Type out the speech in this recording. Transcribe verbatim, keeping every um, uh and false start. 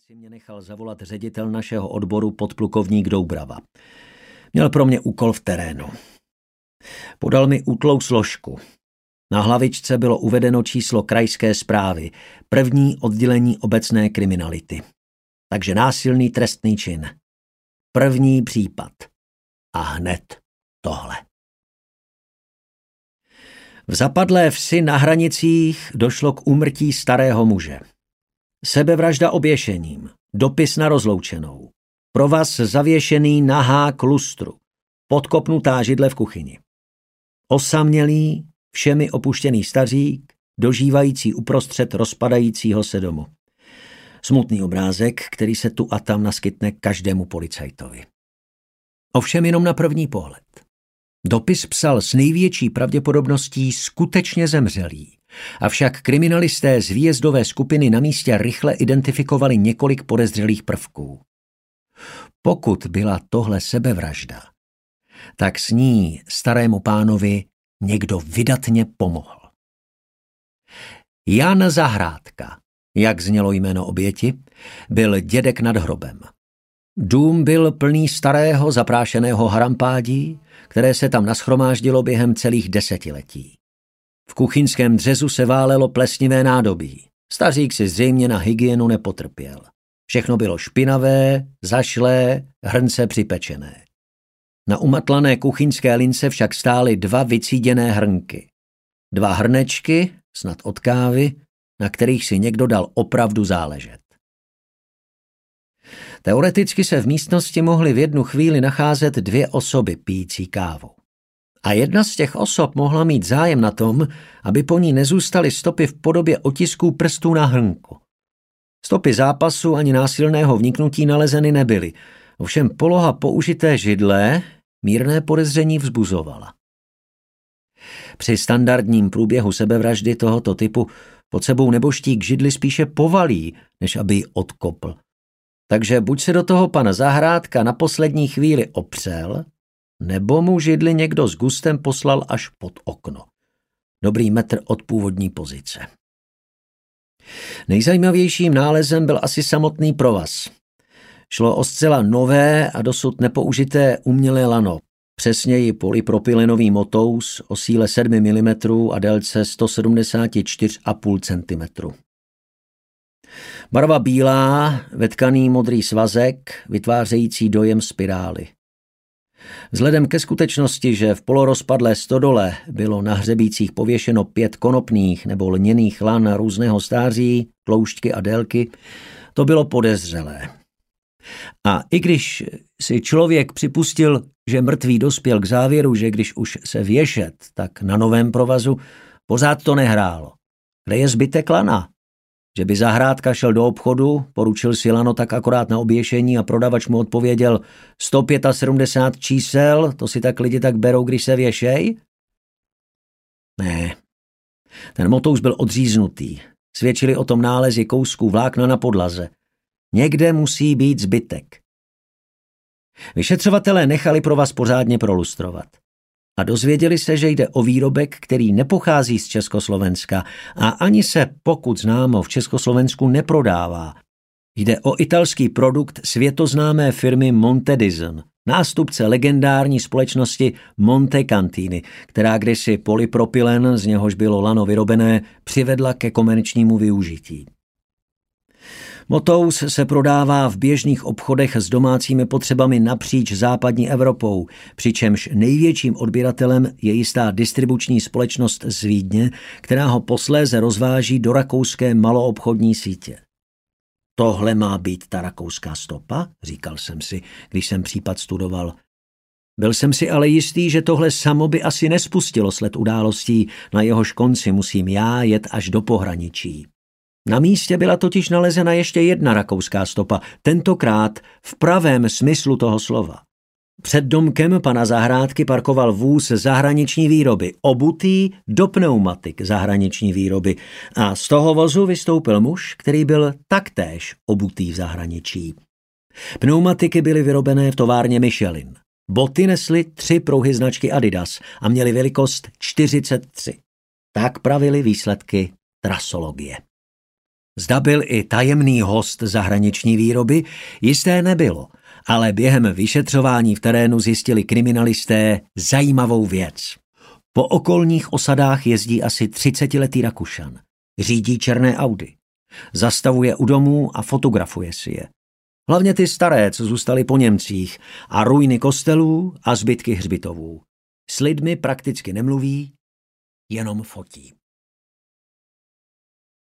si mě nechal zavolat ředitel našeho odboru podplukovník Doubrava. Měl pro mě úkol v terénu. Podal mi útlou složku. Na hlavičce bylo uvedeno číslo krajské správy, první oddělení obecné kriminality. Takže násilný trestný čin. První případ. A hned tohle. V zapadlé vsi na Hranicích došlo k úmrtí starého muže. Sebevražda oběšením, dopis na rozloučenou, provaz zavěšený na hák lustru, podkopnutá židle v kuchyni. Osamělý, všemi opuštěný stařík, dožívající uprostřed rozpadajícího se domu. Smutný obrázek, který se tu a tam naskytne každému policajtovi. Ovšem jenom na první pohled. Dopis psal s největší pravděpodobností skutečně zemřelý, avšak kriminalisté z výjezdové skupiny na místě rychle identifikovali několik podezřelých prvků. Pokud byla tohle sebevražda, tak s ní starému pánovi někdo vydatně pomohl. Jan Zahrádka, jak znělo jméno oběti, byl dědek nad hrobem. Dům byl plný starého zaprášeného harampádí, které se tam nashromáždilo během celých desetiletí. V kuchyňském dřezu se válelo plesnivé nádobí. Stařík si zřejmě na hygienu nepotrpěl. Všechno bylo špinavé, zašlé, hrnce připečené. Na umatlané kuchyňské lince však stály dva vycíděné hrnky. Dva hrnečky, snad od kávy, na kterých si někdo dal opravdu záležet. Teoreticky se v místnosti mohly v jednu chvíli nacházet dvě osoby pijící kávu. A jedna z těch osob mohla mít zájem na tom, aby po ní nezůstaly stopy v podobě otisků prstů na hrnku. Stopy zápasu ani násilného vniknutí nalezeny nebyly, ovšem poloha použité židle mírné podezření vzbuzovala. Při standardním průběhu sebevraždy tohoto typu pod sebou neboštík židli spíše povalí, než aby ji odkopl. Takže buď se do toho pan Zahrádka na poslední chvíli opřel, nebo mu židli někdo s gustem poslal až pod okno. Dobrý metr od původní pozice. Nejzajímavějším nálezem byl asi samotný provaz. Šlo o zcela nové a dosud nepoužité umělé lano, přesněji polypropylenový motous o síle sedm milimetrů a délce sto sedmdesát čtyři celá pět centimetru. Barva bílá, vetkaný modrý svazek, vytvářející dojem spirály. Vzhledem ke skutečnosti, že v polorozpadlé stodole bylo na hřebících pověšeno pět konopných nebo lněných lan různého stáří, tloušťky a délky, to bylo podezřelé. A i když si člověk připustil, že mrtvý dospěl k závěru, že když už se věšet, tak na novém provazu, pořád to nehrálo. Kde je zbytek lana? Že by Zahrádka šel do obchodu, poručil si lano tak akorát na oběšení a prodavač mu odpověděl sto sedmdesát pět čísel, to si tak lidi tak berou, když se věšej? Ne. Ten motous byl odříznutý. Svědčili o tom nálezy kousků vlákna na podlaze. Někde musí být zbytek. Vyšetřovatelé nechali provaz pořádně prolustrovat. A dozvěděli se, že jde o výrobek, který nepochází z Československa a ani se, pokud známo, v Československu neprodává. Jde o italský produkt světoznámé firmy Montedison, nástupce legendární společnosti Montecantini, která kdysi polypropylen, z něhož bylo lano vyrobené, přivedla ke komerčnímu využití. Motous se prodává v běžných obchodech s domácími potřebami napříč západní Evropou, přičemž největším odběratelem je jistá distribuční společnost z Vídně, která ho posléze rozváží do rakouské maloobchodní sítě. Tohle má být ta rakouská stopa, říkal jsem si, když jsem případ studoval. Byl jsem si ale jistý, že tohle samo by asi nespustilo sled událostí, na jehož konci musím já jet až do pohraničí. Na místě byla totiž nalezena ještě jedna rakouská stopa, tentokrát v pravém smyslu toho slova. Před domkem pana Zahrádky parkoval vůz zahraniční výroby, obutý do pneumatik zahraniční výroby a z toho vozu vystoupil muž, který byl taktéž obutý v zahraničí. Pneumatiky byly vyrobené v továrně Michelin. Boty nesly tři prouhy značky Adidas a měly velikost čtyřicet tři. Tak pravily výsledky trasologie. Zda byl i tajemný host zahraniční výroby, jisté nebylo, ale během vyšetřování v terénu zjistili kriminalisté zajímavou věc. Po okolních osadách jezdí asi třicetiletý Rakušan. Řídí černé Audi. Zastavuje u domů a fotografuje si je. Hlavně ty staré, co zůstaly po Němcích, a ruiny kostelů a zbytky hřbitovů. S lidmi prakticky nemluví, jenom fotí.